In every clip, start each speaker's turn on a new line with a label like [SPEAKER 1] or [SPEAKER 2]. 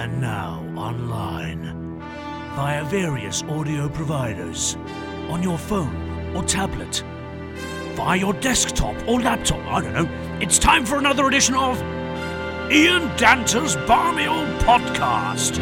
[SPEAKER 1] And now online via various audio providers on your phone or tablet, via your desktop or laptop, I don't know. It's time for another edition of Ian Danter's Barmy Old Podcast.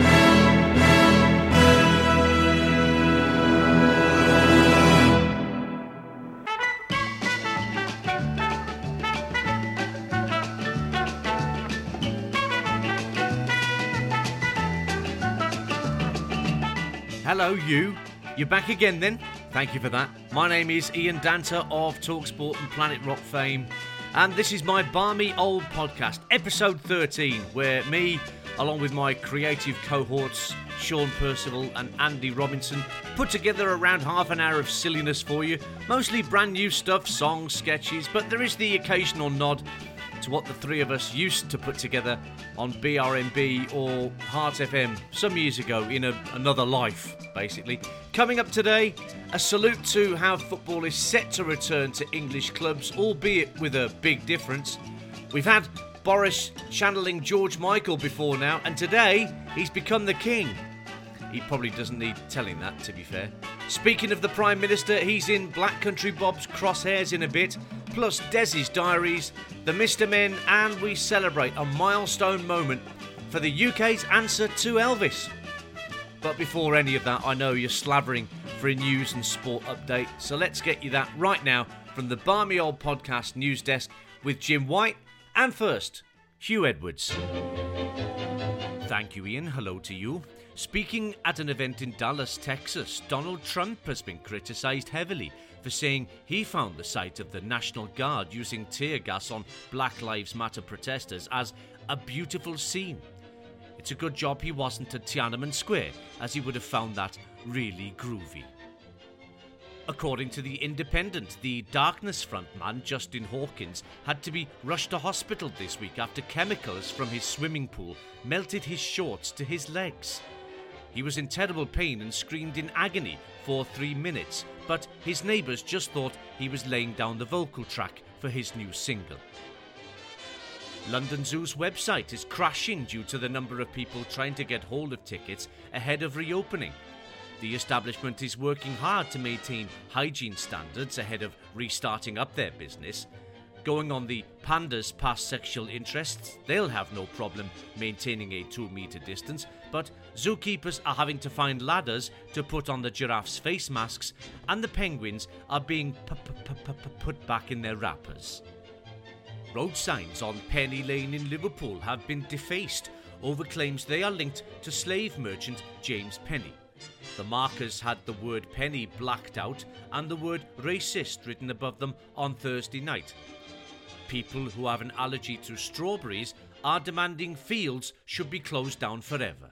[SPEAKER 2] Hello, you. You're back again then? Thank you for that. My name is Ian Danter of TalkSport and Planet Rock fame, and this is my Barmy Old Podcast, episode 13, where me, along with my creative cohorts, Sean Percival and Andy Robinson, put together around half an hour of silliness for you. Mostly brand new stuff, songs, sketches, but there is the occasional nod to what the three of us used to put together on BRMB or Heart FM some years ago in another life, basically. Coming up today, a salute to how football is set to return to English clubs, albeit with a big difference. We've had Boris channeling George Michael before now, and today he's become the king. He probably doesn't need telling that, to be fair. Speaking of the Prime Minister, he's in Black Country Bob's crosshairs in a bit, plus Desi's diaries, the Mr. Men, and we celebrate a milestone moment for the UK's answer to Elvis. But before any of that, I know you're slavering for a news and sport update, so let's get you that right now from the Barmy Old Podcast news desk with Jim White, and first, Hugh Edwards. Thank you, Ian. Hello to you. Speaking at an event in Dallas, Texas, Donald Trump has been criticised heavily for saying he found the sight of the National Guard using tear gas on Black Lives Matter protesters as a beautiful scene. It's a good job he wasn't at Tiananmen Square, as he would have found that really groovy. According to The Independent, the Darkness frontman Justin Hawkins had to be rushed to hospital this week after chemicals from his swimming pool melted his shorts to his legs. He was in terrible pain and screamed in agony for 3 minutes, but his neighbours just thought he was laying down the vocal track for his new single. London Zoo's website is crashing due to the number of people trying to get hold of tickets ahead of reopening. The establishment is working hard to maintain hygiene standards ahead of restarting up their business. Going on the pandas' past sexual interests, they'll have no problem maintaining a 2-metre distance, but zookeepers are having to find ladders to put on the giraffes' face masks, and the penguins are being put back in their wrappers. Road signs on Penny Lane in Liverpool have been defaced over claims they are linked to slave merchant James Penny. The markers had the word penny blacked out and the word racist written above them on Thursday night. People who have an allergy to strawberries are demanding fields should be closed down forever.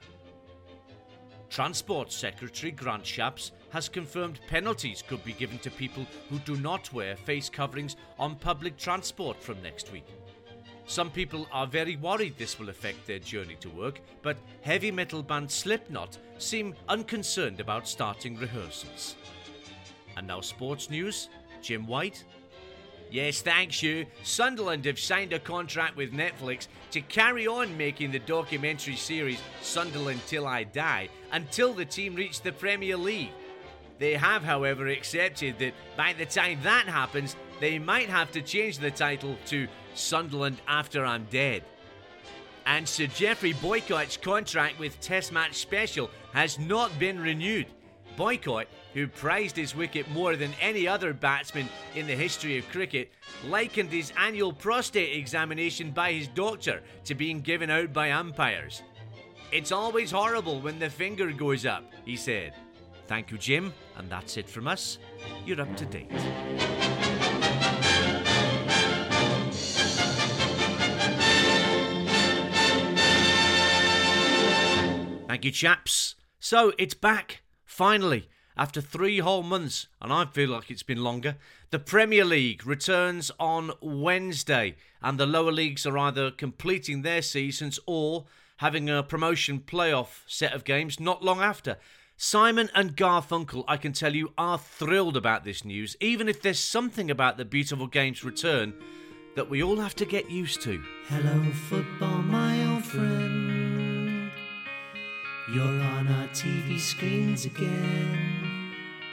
[SPEAKER 2] Transport Secretary Grant Shapps has confirmed penalties could be given to people who do not wear face coverings on public transport from next week. Some people are very worried this will affect their journey to work, but heavy metal band Slipknot seem unconcerned about starting rehearsals. And now sports news, Jim White. Yes, thanks you. Sunderland have signed a contract with Netflix to carry on making the documentary series Sunderland Till I Die until the team reach the Premier League. They have, however, accepted that by the time that happens, they might have to change the title to Sunderland After I'm Dead. And Sir Geoffrey Boycott's contract with Test Match Special has not been renewed. Boycott, who prized his wicket more than any other batsman in the history of cricket, likened his annual prostate examination by his doctor to being given out by umpires. "It's always horrible when the finger goes up," he said. Thank you, Jim, and that's it from us. You're up to date. Thank you, chaps. So, it's back. Finally, after 3 whole months, and I feel like it's been longer, the Premier League returns on Wednesday, and the lower leagues are either completing their seasons or having a promotion playoff set of games not long after. Simon and Garfunkel, I can tell you, are thrilled about this news, even if there's something about the beautiful game's return that we all have to get used to.
[SPEAKER 3] Hello, football, my old friend. You're on our TV screens again.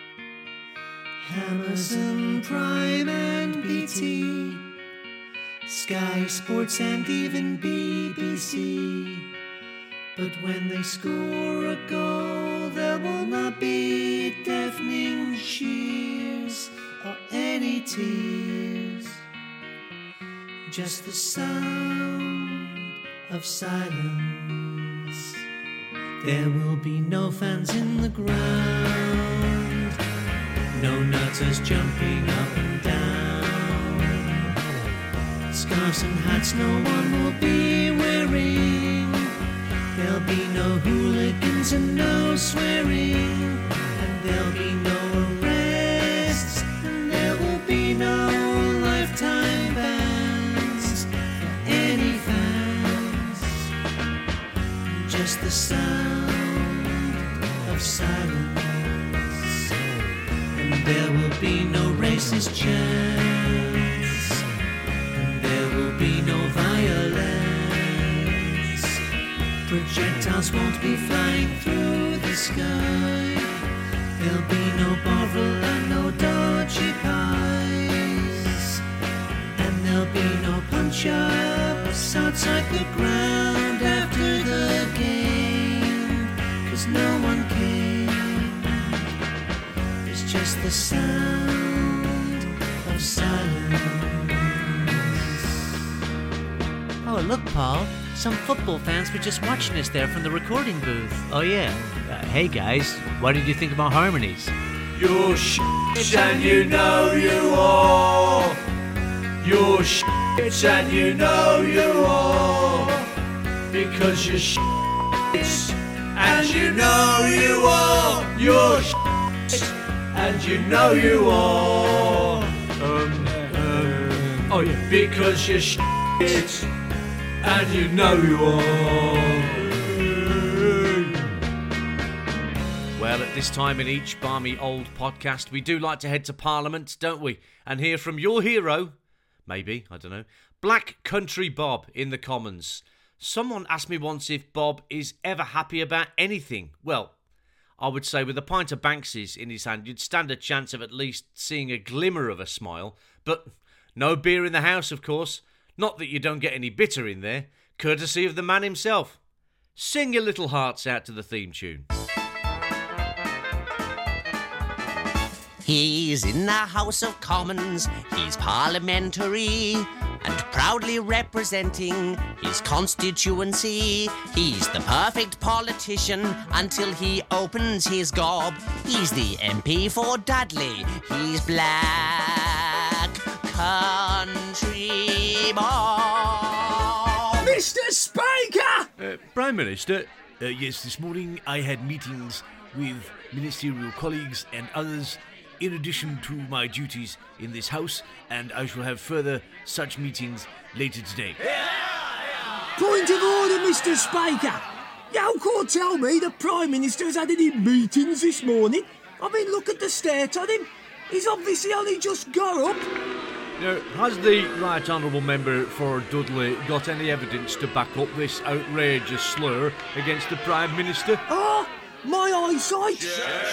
[SPEAKER 3] Amazon Prime and BT, Sky Sports and even BBC. But when they score a goal, there will not be deafening cheers or any tears. Just the sound of silence. There will be no fans in the ground, no nutters jumping up and down. Scarves and hats no one will be wearing. There'll be no hooligans and no swearing. And there'll be no arrests. And there will be no lifetime bans for any fans. Just the sound of silence. And there will be no racist chants. And there will be no violence. Projectiles won't be flying through the sky. There'll be no Bovril and no dodgy pies. And there'll be no punch-ups outside the ground after the game. 'Cause no one came. It's just the sound of silence. Oh, look, Paul. Some football fans were just watching us there from the recording booth.
[SPEAKER 2] Oh yeah. Hey guys, what did you think of my harmonies?
[SPEAKER 4] You're shit and you know you are. You're shit and you know you are. Because you're shit and you know you are. You're shit and you know you are. Oh yeah. Because you're shit and you know you are.
[SPEAKER 2] Well, at this time in each balmy old podcast, we do like to head to Parliament, don't we? And hear from your hero, maybe, I don't know, Black Country Bob in the Commons. Someone asked me once if Bob is ever happy about anything. Well, I would say with a pint of Banksy's in his hand, you'd stand a chance of at least seeing a glimmer of a smile. But no beer in the house, of course. Not that you don't get any bitter in there, courtesy of the man himself. Sing your little hearts out to the theme tune.
[SPEAKER 5] He's in the House of Commons, he's parliamentary, and proudly representing his constituency. He's the perfect politician until he opens his gob. He's the MP for Dudley, he's Black Country Bob.
[SPEAKER 6] Mr. Speaker!
[SPEAKER 1] Prime Minister, yes, this morning I had meetings with ministerial colleagues and others in addition to my duties in this house, and I shall have further such meetings later today.
[SPEAKER 6] Point of order, Mr. Speaker. You can't tell me the Prime Minister has had any meetings this morning. I mean, look at the state on him. He's obviously only just got up.
[SPEAKER 1] Now, has the Right Honourable Member for Dudley got any evidence to back up this outrageous slur against the Prime Minister?
[SPEAKER 6] Ah, my eyesight.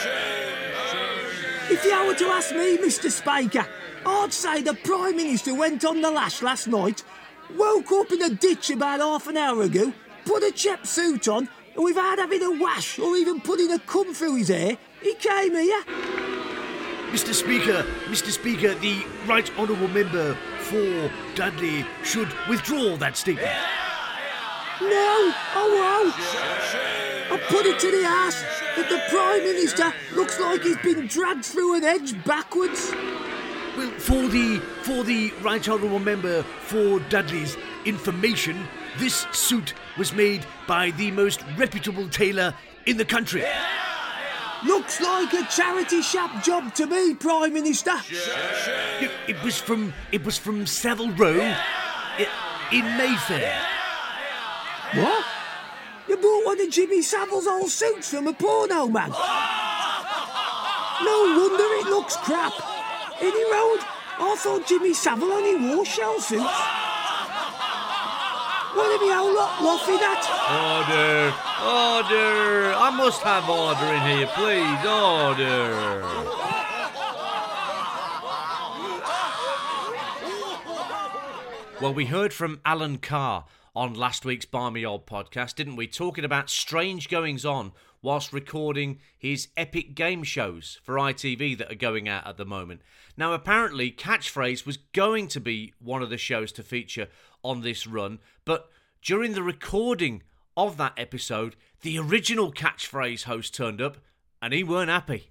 [SPEAKER 6] If you were to ask me, Mr. Speaker, I'd say the Prime Minister went on the lash last night, woke up in a ditch about half an hour ago, put a check suit on, and without having a wash or even putting a comb through his hair, he came here.
[SPEAKER 1] Mr. Speaker, the Right Honourable Member for Dudley should withdraw that statement.
[SPEAKER 6] No, I won't. I'll put it to the ass that the Prime Minister looks like he's been dragged through an edge backwards.
[SPEAKER 1] Well, for the Right Honourable Member for Dudley's information, this suit was made by the most reputable tailor in the country.
[SPEAKER 6] Looks like a charity shop job to me, Prime Minister.
[SPEAKER 1] It was from Savile Row in Mayfair.
[SPEAKER 6] What? You bought one of Jimmy Savile's old suits from a porno man? No wonder it looks crap. Any road, I thought Jimmy Savile only wore shell suits. What have you all laughing at?
[SPEAKER 2] Order! Order! I must have order in here, please. Order! Well, we heard from Alan Carr on last week's Barmy Old podcast, didn't we? Talking about strange goings-on whilst recording his epic game shows for ITV that are going out at the moment. Now, apparently, Catchphrase was going to be one of the shows to feature on this run, but during the recording of that episode, the original Catchphrase host turned up, and he weren't happy.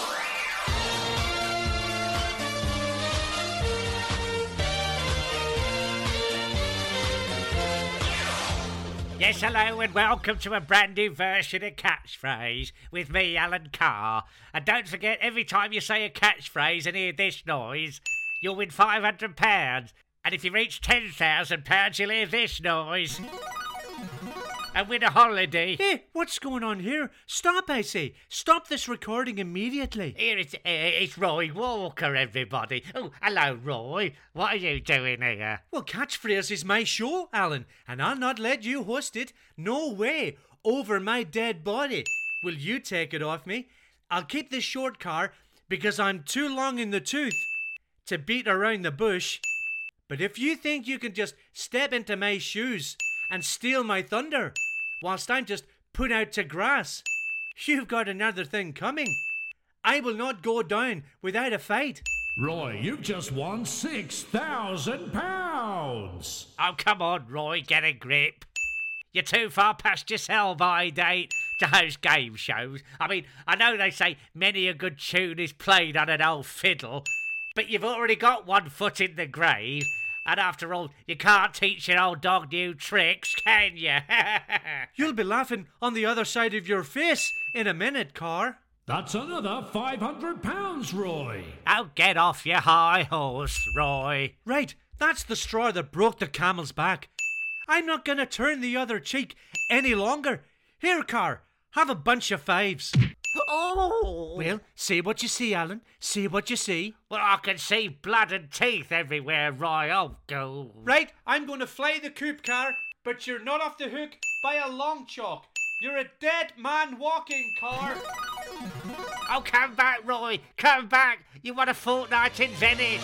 [SPEAKER 3] Yes, hello and welcome to a brand new version of Catchphrase with me, Alan Carr. And don't forget, every time you say a catchphrase and hear this noise, you'll win £500. And if you reach £10,000, you'll hear this noise and win a holiday.
[SPEAKER 1] Hey, what's going on here? Stop, I say. Stop this recording immediately.
[SPEAKER 3] Here it's Roy Walker, everybody. Oh, hello, Roy. What are you doing here?
[SPEAKER 1] Well, Catchphrase is my show, Alan, and I'll not let you host it. No way. Over my dead body. Will you take it off me? I'll keep this short car because I'm too long in the tooth to beat around the bush. But if you think you can just step into my shoes and steal my thunder whilst I'm just put out to grass, you've got another thing coming. I will not go down without a fight.
[SPEAKER 4] Roy, you've just won £6,000.
[SPEAKER 3] Oh, come on, Roy, get a grip. You're too far past your sell-by date to host game shows. I mean, I know they say many a good tune is played on an old fiddle, but you've already got one foot in the grave. And after all, you can't teach your old dog new tricks, can you?
[SPEAKER 1] You'll be laughing on the other side of your face in a minute, Carr.
[SPEAKER 4] That's another £500, Roy.
[SPEAKER 3] Oh, get off your high horse, Roy.
[SPEAKER 1] Right, that's the straw that broke the camel's back. I'm not going to turn the other cheek any longer. Here, Carr, have a bunch of fives.
[SPEAKER 3] Oh!
[SPEAKER 1] Well, say what you see, Alan. Say what you see.
[SPEAKER 3] Well, I can see blood and teeth everywhere, Roy. Oh, go.
[SPEAKER 1] Right, I'm going to fly the coop, Carr, but you're not off the hook by a long chalk. You're a dead man walking, Carr.
[SPEAKER 3] Oh, come back, Roy. Come back. You want a fortnight in Venice.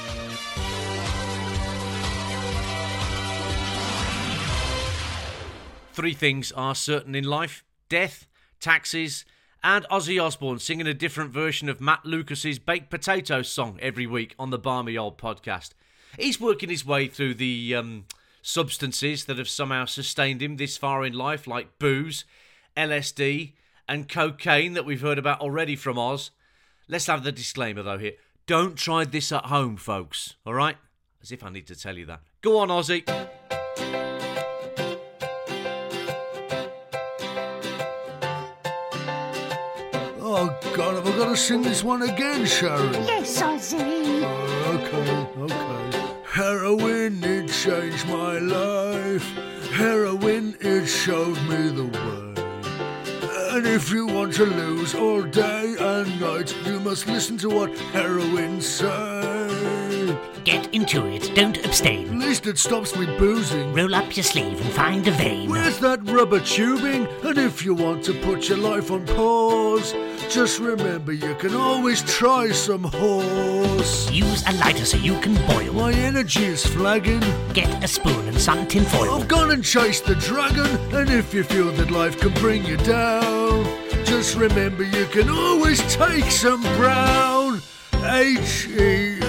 [SPEAKER 2] Three things are certain in life: death, taxes, and Ozzy Osbourne singing a different version of Matt Lucas's Baked Potato song every week on the Barmy Old podcast. He's working his way through the substances that have somehow sustained him this far in life, like booze, LSD, and cocaine that we've heard about already from Oz. Let's have the disclaimer, though, here. Don't try this at home, folks, all right? As if I need to tell you that. Go on, Ozzy.
[SPEAKER 7] Oh, God, have I got to sing this one again, Sharon?
[SPEAKER 8] Yes, Ozzy.
[SPEAKER 7] Okay. Heroin, it changed my life. Heroin, it showed me the way. And if you want to lose all day and night, you must listen to what heroin say.
[SPEAKER 3] Get into it. Don't abstain.
[SPEAKER 7] At least it stops me boozing.
[SPEAKER 3] Roll up your sleeve and find a vein.
[SPEAKER 7] Where's that rubber tubing? And if you want to put your life on pause, just remember you can always try some horse.
[SPEAKER 3] Use a lighter so you can boil.
[SPEAKER 7] My energy is flagging.
[SPEAKER 3] Get a spoon and some tin foil.
[SPEAKER 7] I've gone and chased the dragon. And if you feel that life can bring you down, just remember you can always take some brown. H-E-R-O.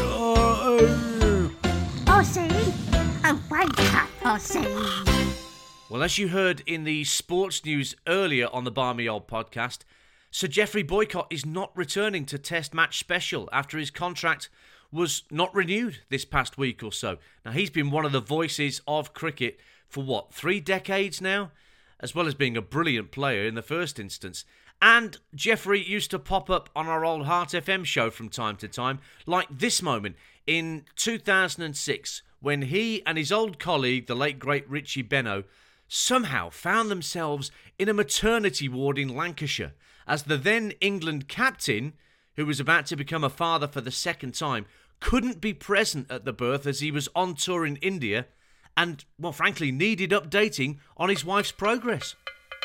[SPEAKER 8] Ozzy. Oh, wake up, Ozzy.
[SPEAKER 2] Well, as you heard in the sports news earlier on the Barmy Old podcast, Sir Geoffrey Boycott is not returning to Test Match Special after his contract was not renewed this past week or so. Now, he's been one of the voices of cricket for 3 decades now, as well as being a brilliant player in the first instance. And Geoffrey used to pop up on our old Heart FM show from time to time, like this moment in 2006, when he and his old colleague, the late great Richie Benaud, somehow found themselves in a maternity ward in Lancashire, as the then England captain, who was about to become a father for the second time, couldn't be present at the birth as he was on tour in India, and, well, frankly, needed updating on his wife's progress.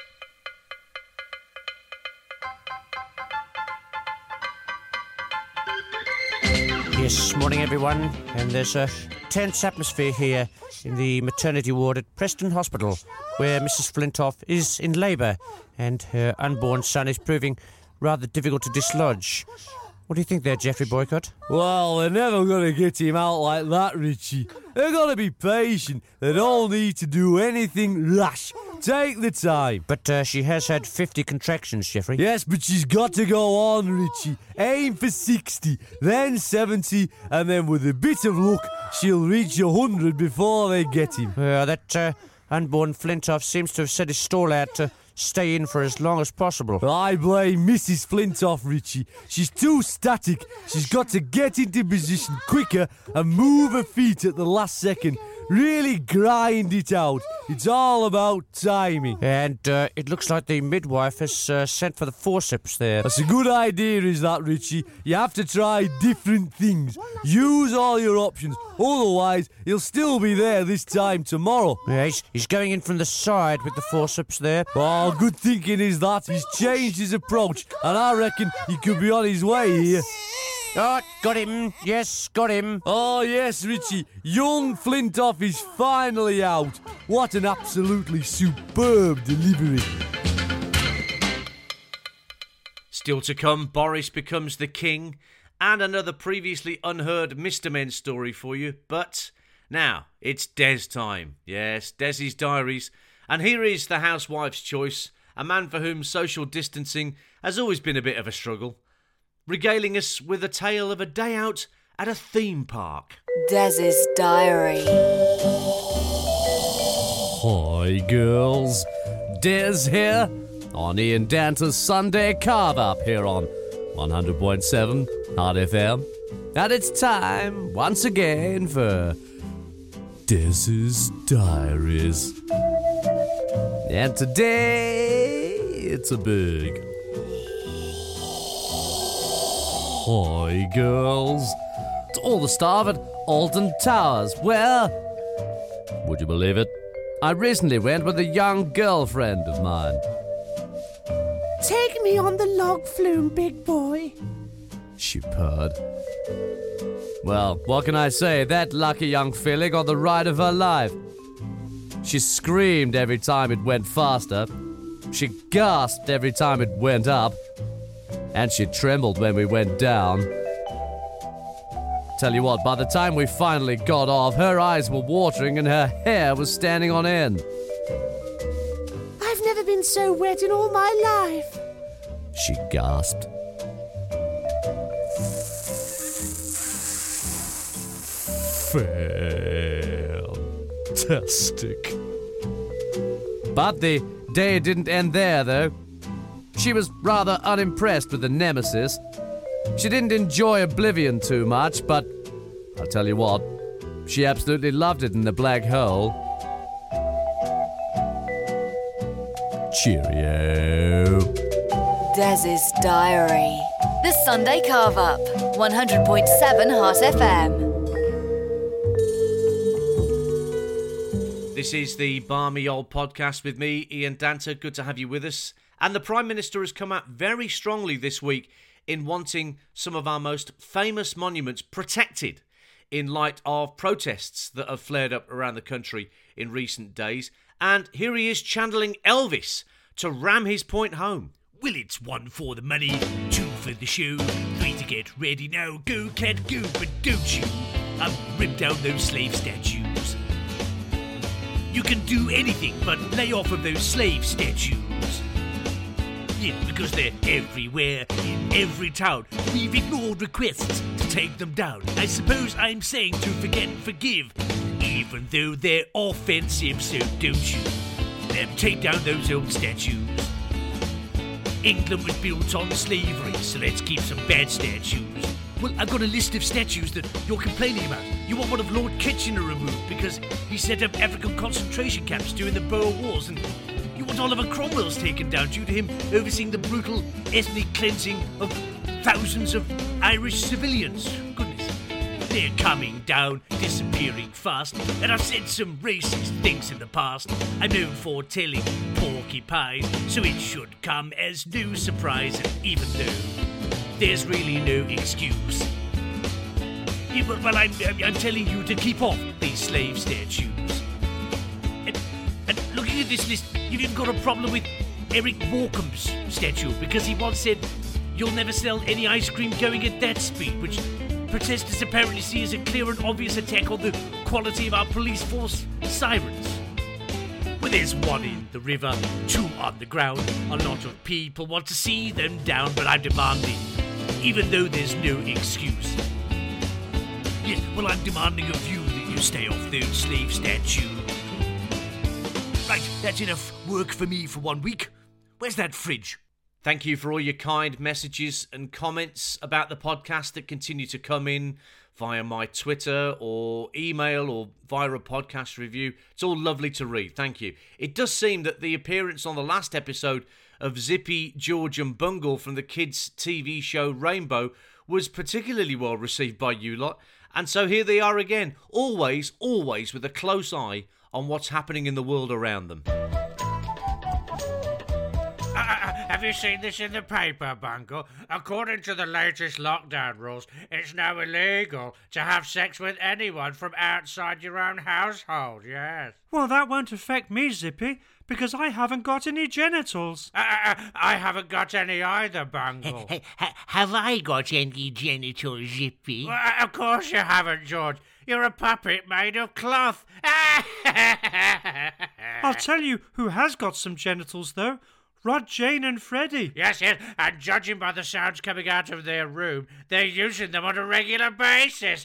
[SPEAKER 9] Yes, morning everyone, and there's a tense atmosphere here in the maternity ward at Preston Hospital, where Mrs. Flintoff is in labour and her unborn son is proving rather difficult to dislodge. What do you think there, Geoffrey Boycott?
[SPEAKER 10] Well, they're never going to get him out like that, Richie. They've got to be patient. They don't need to do anything rash. Take the time.
[SPEAKER 9] But she has had 50 contractions, Geoffrey.
[SPEAKER 10] Yes, but she's got to go on, Richie. Aim for 60, then 70, and then with a bit of luck, she'll reach 100 before they get him.
[SPEAKER 9] That unborn Flintoff seems to have set his stall out to stay in for as long as possible.
[SPEAKER 10] I blame Mrs. Flintoff, Richie. She's too static. She's got to get into position quicker and move her feet at the last second. Really grind it out. It's all about timing.
[SPEAKER 9] And it looks like the midwife has sent for the forceps there.
[SPEAKER 10] That's a good idea, is that, Richie? You have to try different things. Use all your options. Otherwise, he'll still be there this time tomorrow.
[SPEAKER 9] Yeah, he's going in from the side with the forceps there.
[SPEAKER 10] Oh, good thinking is that. He's changed his approach, and I reckon he could be on his way here.
[SPEAKER 9] Oh, got him. Yes, got him.
[SPEAKER 10] Oh, yes, Richie. Young Flintoff is finally out. What an absolutely superb delivery.
[SPEAKER 2] Still to come, Boris becomes the king, and another previously unheard Mr. Men story for you. But now, it's Des time. Yes, Des's Diaries. And here is the housewife's choice, a man for whom social distancing has always been a bit of a struggle, regaling us with a tale of a day out at a theme park.
[SPEAKER 11] Des's Diary.
[SPEAKER 10] Hi, girls. Des here on Ian Danter's Sunday Carve-Up here on 100.7 Hard FM. And it's time, once again, for Des's Diaries. And today, it's a big hi, girls. To all the staff at Alton Towers, where, would you believe it, I recently went with a young girlfriend of mine.
[SPEAKER 12] Take me on the log flume, big boy.
[SPEAKER 10] She purred. Well, what can I say? That lucky young filly got the ride of her life. She screamed every time it went faster. She gasped every time it went up. And she trembled when we went down. Tell you what, by the time we finally got off, her eyes were watering and her hair was standing on end.
[SPEAKER 12] I've never been so wet in all my life.
[SPEAKER 10] She gasped. Fantastic. But the day didn't end there, though. She was rather unimpressed with the nemesis. She didn't enjoy Oblivion too much, but I'll tell you what, she absolutely loved it in the black hole. Cheerio.
[SPEAKER 11] Des's Diary. The Sunday Carve-Up. 100.7 Heart FM.
[SPEAKER 2] This is the Balmy Old Podcast with me, Ian Danter. Good to have you with us. And the Prime Minister has come out very strongly this week in wanting some of our most famous monuments protected in light of protests that have flared up around the country in recent days. And here he is channeling Elvis to ram his point home.
[SPEAKER 1] Well, it's 1 for the money, 2 for the show, 3 to get ready now. Go, cat, go, but don't you rip down those slave statues. You can do anything but lay off of those slave statues. Yeah, because they're everywhere, in every town. We've ignored requests to take them down. I suppose I'm saying to forget and forgive, even though they're offensive, so don't you take down those old statues. England was built on slavery, so let's keep some bad statues. Well, I've got a list of statues that you're complaining about. You want one of Lord Kitchener removed because he set up African concentration camps during the Boer Wars, and you want Oliver Cromwell's taken down due to him overseeing the brutal ethnic cleansing of thousands of Irish civilians. Goodness. They're coming down, disappearing fast, and I've said some racist things in the past. I'm known for telling porcupines, so it should come as no surprise, and even though there's really no excuse. Yeah, well, I'm telling you to keep off these slave statues. And looking at this list, you've even got a problem with Eric Morecambe's statue, because he once said, "You'll never sell any ice cream going at that speed," which protesters apparently see as a clear and obvious attack on the quality of our police force sirens. Well, there's one in the river, two on the ground. A lot of people want to see them down, but I'm demanding, even though there's no excuse. Yeah, well, I'm demanding of you that you stay off those slave statues. Right, that's enough work for me for 1 week. Where's that fridge?
[SPEAKER 2] Thank you for all your kind messages and comments about the podcast that continue to come in via my Twitter or email or via a podcast review. It's all lovely to read. Thank you. It does seem that the appearance on the last episode of Zippy, George and Bungle from the kids' TV show Rainbow was particularly well received by you lot. And so here they are again, always with a close eye on what's happening in the world around them.
[SPEAKER 3] Have you seen this in the paper, Bungle? According to the latest lockdown rules, it's now illegal to have sex with anyone from outside your own household, yes.
[SPEAKER 13] Well, that won't affect me, Zippy, because I haven't got any genitals.
[SPEAKER 3] I haven't got any either, Bungle.
[SPEAKER 14] Have I got any genitals, Zippy?
[SPEAKER 3] Well, of course you haven't, George. You're a puppet made of cloth.
[SPEAKER 13] I'll tell you who has got some genitals, though. Rod, Jane and Freddie.
[SPEAKER 3] Yes, and judging by the sounds coming out of their room, they're using them on a regular basis.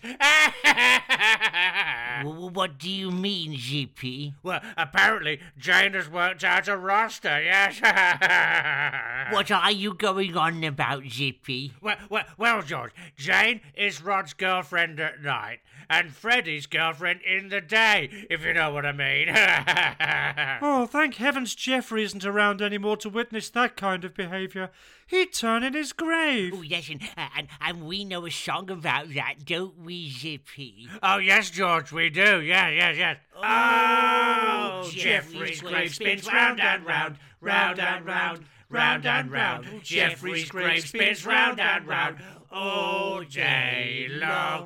[SPEAKER 14] What do you mean, Zippy?
[SPEAKER 3] Well, apparently Jane has worked out a roster, yes.
[SPEAKER 14] What are you going on about, Zippy?
[SPEAKER 3] Well, George, Jane is Rod's girlfriend at night, and Freddie's girlfriend in the day, if you know what I mean.
[SPEAKER 13] Oh, thank heavens Geoffrey isn't around anymore to witness that kind of behaviour. He'd turn in his grave.
[SPEAKER 14] Oh, yes, and we know a song about that, don't we, Zippy?
[SPEAKER 3] Oh, yes, George, we do. Yes. Oh, Geoffrey's grave spins round and round, round and round, round and round. Geoffrey's grave spins round and round all day long.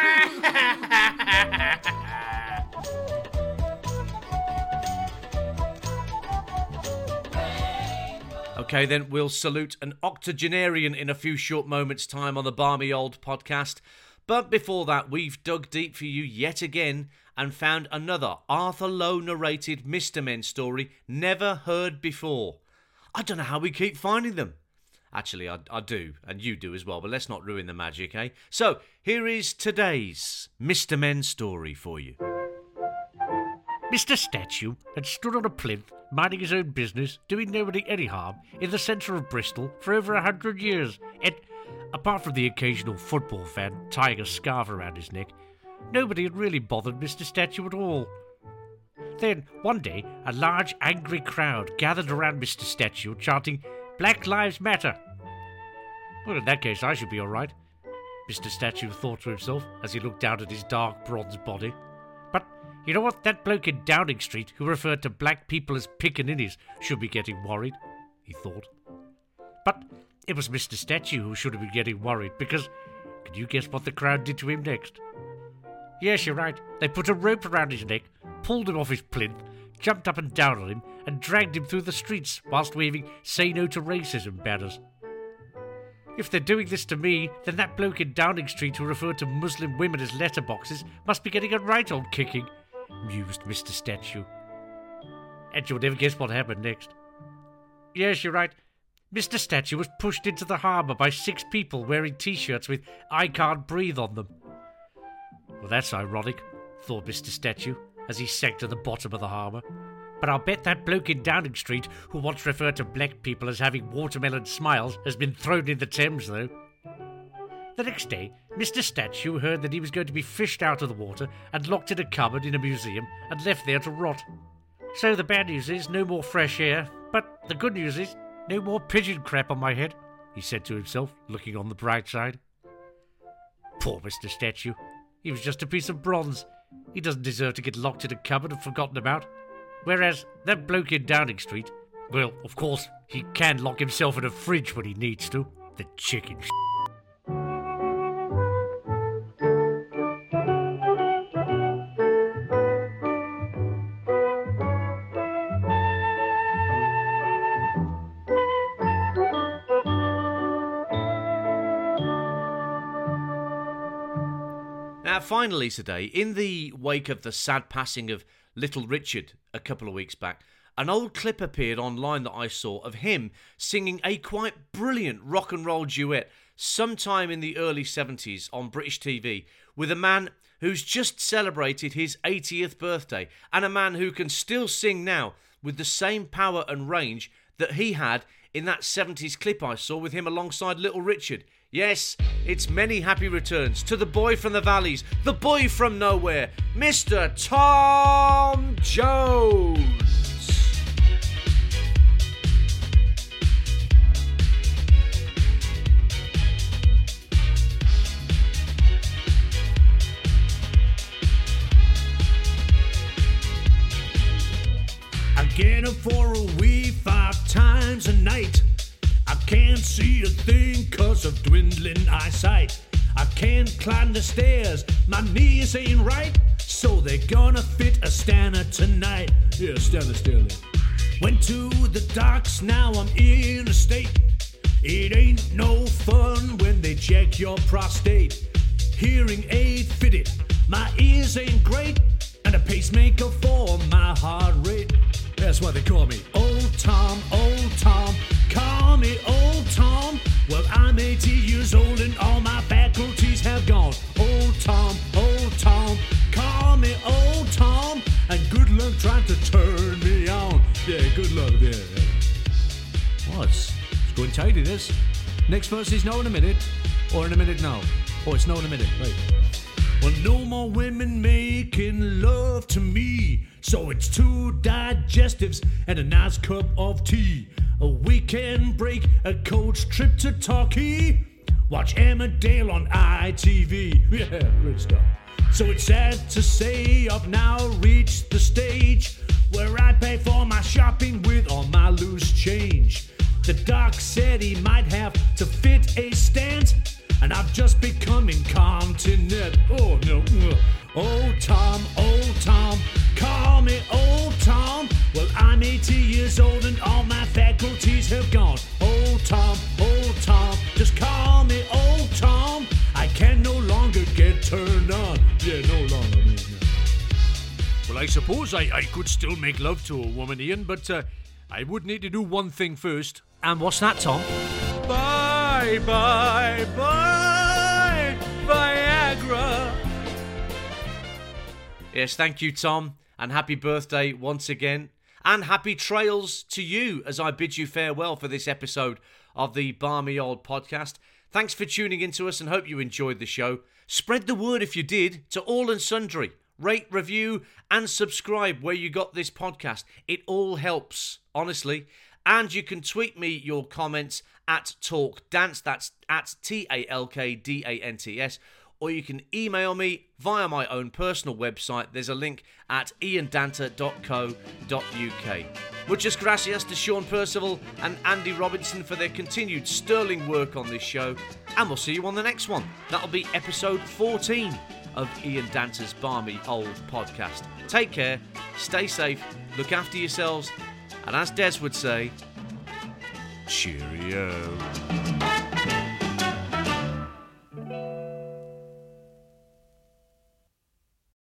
[SPEAKER 2] Okay, then we'll salute an octogenarian in a few short moments' time on the Barmy Old podcast. But before that, we've dug deep for you yet again and found another Arthur Lowe narrated Mr. Men story never heard before. I don't know how we keep finding them. Actually, I do, and you do as well, but let's not ruin the magic, eh? So, here is today's Mr. Men story for you.
[SPEAKER 1] Mr. Statue had stood on a plinth, minding his own business, doing nobody any harm, in the centre of Bristol for over 100 years, and, apart from the occasional football fan tying a scarf around his neck, nobody had really bothered Mr. Statue at all. Then, one day, a large, angry crowd gathered around Mr. Statue, chanting, "Black Lives Matter." Well, in that case, I should be all right, Mr. Statue thought to himself as he looked down at his dark bronze body. But you know what? That bloke in Downing Street who referred to black people as pickaninnies should be getting worried, he thought. But it was Mr. Statue who should have been getting worried, because can you guess what the crowd did to him next? Yes, you're right. They put a rope around his neck, pulled him off his plinth, jumped up and down on him, and dragged him through the streets whilst waving "Say No to Racism" banners. If they're doing this to me, then that bloke in Downing Street who referred to Muslim women as letterboxes must be getting a right old kicking, mused Mr. Statue. And you'll never guess what happened next. Yes, you're right. Mr. Statue was pushed into the harbour by 6 people wearing T-shirts with "I can't breathe" on them. Well, that's ironic, thought Mr. Statue, as he sank to the bottom of the harbour. But I'll bet that bloke in Downing Street who once referred to black people as having watermelon smiles has been thrown in the Thames, though. The next day, Mr. Statue heard that he was going to be fished out of the water and locked in a cupboard in a museum and left there to rot. So the bad news is no more fresh air, but the good news is no more pigeon crap on my head, he said to himself, looking on the bright side. Poor Mr. Statue.
[SPEAKER 3] He was just a piece of bronze. He doesn't deserve to get locked in a cupboard and forgotten about. Whereas that bloke in Downing Street, well, of course, he can lock himself in a fridge when he needs to. The chicken shit.
[SPEAKER 2] Now, finally today, in the wake of the sad passing of Little Richard a couple of weeks back, an old clip appeared online that I saw of him singing a quite brilliant rock and roll duet sometime in the early 70s on British TV with a man who's just celebrated his 80th birthday and a man who can still sing now with the same power and range that he had in that 70s clip I saw with him alongside Little Richard. Yes, it's many happy returns to the boy from the valleys, the boy from nowhere, Mr. Tom Jones.
[SPEAKER 1] I get up for a wee 5 times a night. I can't see a thing 'cause of dwindling eyesight. I can't climb the stairs, my knees ain't right, so they're gonna fit a Stanner tonight.
[SPEAKER 7] Yeah, Stanner Stanley.
[SPEAKER 1] Went to the docks, now I'm in a state. It ain't no fun when they check your prostate. Hearing aid fitted, my ears ain't great, and a pacemaker for my heart rate.
[SPEAKER 7] That's why they call me
[SPEAKER 1] Old Tom, call me Old Tom. Well, I'm 80 years old and all my faculties have gone. Old Tom, call me Old Tom. And good luck trying to turn me on.
[SPEAKER 7] Yeah, good luck there.
[SPEAKER 1] What? It's going tidy, this. Next verse is no in a minute, or in a minute now. Oh, it's no in a minute, right. Well, no more women making love to me, so it's 2 digestives and a nice cup of tea. A weekend break, a coach trip to Turkey. Watch Emmerdale on ITV. Yeah, great stuff. So it's sad to say I've now reached the stage where I pay for my shopping with all my loose change. The doc said he might have to fit a stent, and I've just become incontinent. Oh no. Old Tom, call me Old Tom. Well, I'm 80 years old and all my faculties have gone. Old Tom, just call me Old Tom. I can no longer get turned on.
[SPEAKER 7] Yeah, no longer, I mean.
[SPEAKER 1] Well, I suppose I could still make love to a woman, Ian, but I would need to do one thing first.
[SPEAKER 2] And what's that, Tom?
[SPEAKER 1] Bye, Viagra.
[SPEAKER 2] Yes, thank you, Tom, and happy birthday once again. And happy trails to you as I bid you farewell for this episode of the Barmy Old Podcast. Thanks for tuning in to us and hope you enjoyed the show. Spread the word if you did to all and sundry. Rate, review, and subscribe where you got this podcast. It all helps, honestly. And you can tweet me your comments at TalkDance, that's at TalkDants, or you can email me via my own personal website. There's a link at iandanta.co.uk. Muchas gracias to Sean Percival and Andy Robinson for their continued sterling work on this show, and we'll see you on the next one. That'll be episode 14 of Ian Danta's Barmy Old Podcast. Take care, stay safe, look after yourselves, and as Des would say, cheerio.